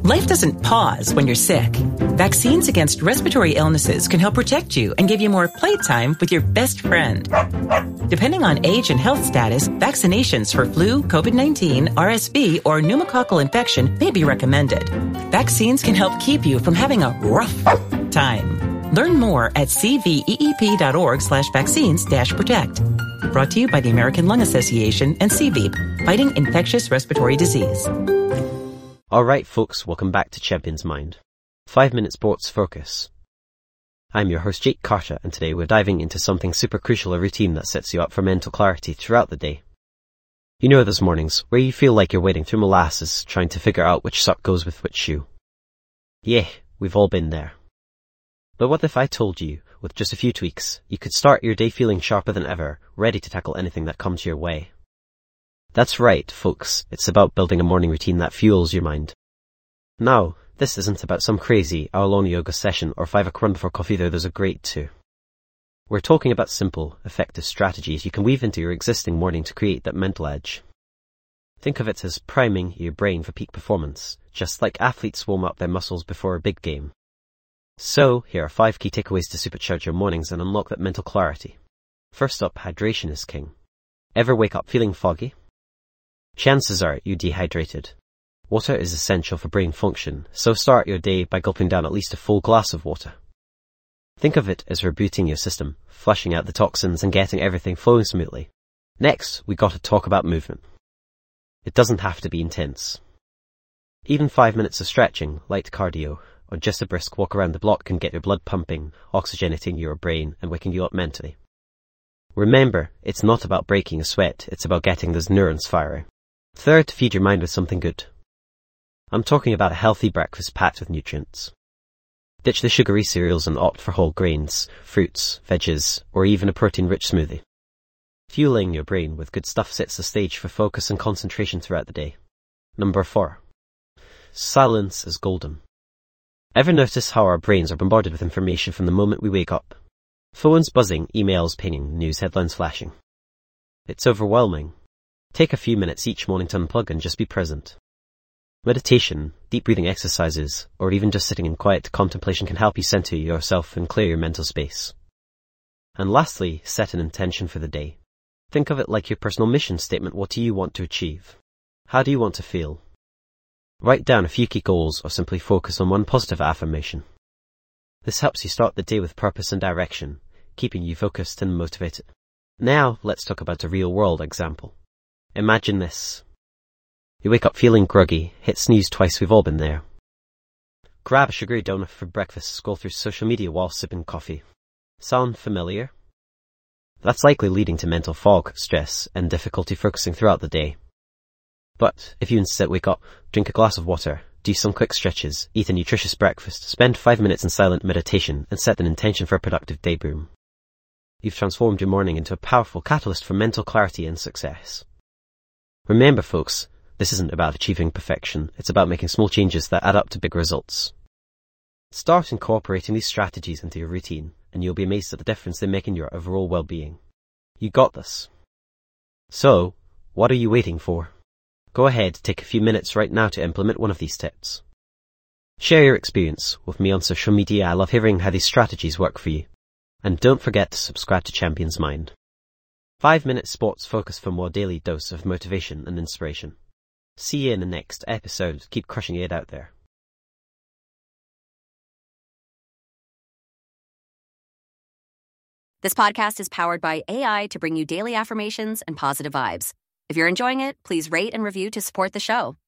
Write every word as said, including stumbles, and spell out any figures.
Life doesn't pause when you're sick. Vaccines against respiratory illnesses can help protect you and give you more playtime with your best friend. Depending on age and health status, vaccinations for flu, COVID nineteen, R S V, or pneumococcal infection may be recommended. Vaccines can help keep you from having a rough time. Learn more at cveep.org slash vaccines dash protect. Brought to you by the American Lung Association and C V E P, fighting infectious respiratory disease. Alright folks, welcome back to Champions Mind. five minute Sports Focus. I'm your host Jake Carter, and today we're diving into something super crucial, a routine that sets you up for mental clarity throughout the day. You know those mornings where you feel like you're wading through molasses trying to figure out which sock goes with which shoe. Yeah, we've all been there. But what if I told you, with just a few tweaks, you could start your day feeling sharper than ever, ready to tackle anything that comes your way? That's right, folks. It's about building a morning routine that fuels your mind. Now, this isn't about some crazy hour-long yoga session or five-o'clock run before coffee, though those are great too. We're talking about simple, effective strategies you can weave into your existing morning to create that mental edge. Think of it as priming your brain for peak performance, just like athletes warm up their muscles before a big game. So, here are five key takeaways to supercharge your mornings and unlock that mental clarity. First up, hydration is king. Ever wake up feeling foggy? Chances are you're dehydrated. Water is essential for brain function, so start your day by gulping down at least a full glass of water. Think of it as rebooting your system, flushing out the toxins and getting everything flowing smoothly. Next, we gotta talk about movement. It doesn't have to be intense. Even five minutes of stretching, light cardio, or just a brisk walk around the block can get your blood pumping, oxygenating your brain and waking you up mentally. Remember, it's not about breaking a sweat, it's about getting those neurons firing. Third, feed your mind with something good. I'm talking about a healthy breakfast packed with nutrients. Ditch the sugary cereals and opt for whole grains, fruits, veggies, or even a protein-rich smoothie. Fueling your brain with good stuff sets the stage for focus and concentration throughout the day. Number four. Silence is golden. Ever notice how our brains are bombarded with information from the moment we wake up? Phones buzzing, emails pinging, news headlines flashing. It's overwhelming. Take a few minutes each morning to unplug and just be present. Meditation, deep breathing exercises, or even just sitting in quiet contemplation can help you center yourself and clear your mental space. And lastly, set an intention for the day. Think of it like your personal mission statement. What do you want to achieve? How do you want to feel? Write down a few key goals or simply focus on one positive affirmation. This helps you start the day with purpose and direction, keeping you focused and motivated. Now, let's talk about a real-world example. Imagine this. You wake up feeling groggy, hit snooze twice, we've all been there. Grab a sugary donut for breakfast, scroll through social media while sipping coffee. Sound familiar? That's likely leading to mental fog, stress, and difficulty focusing throughout the day. But if you instead wake up, drink a glass of water, do some quick stretches, eat a nutritious breakfast, spend five minutes in silent meditation, and set an intention for a productive day, boom. You've transformed your morning into a powerful catalyst for mental clarity and success. Remember, folks, this isn't about achieving perfection. It's about making small changes that add up to big results. Start incorporating these strategies into your routine, and you'll be amazed at the difference they make in your overall well-being. You got this. So, what are you waiting for? Go ahead, take a few minutes right now to implement one of these tips. Share your experience with me on social media. I love hearing how these strategies work for you. And don't forget to subscribe to Champions Mind. five minute Sports Focus for more daily dose of motivation and inspiration. See you in the next episode. Keep crushing it out there. This podcast is powered by A I to bring you daily affirmations and positive vibes. If you're enjoying it, please rate and review to support the show.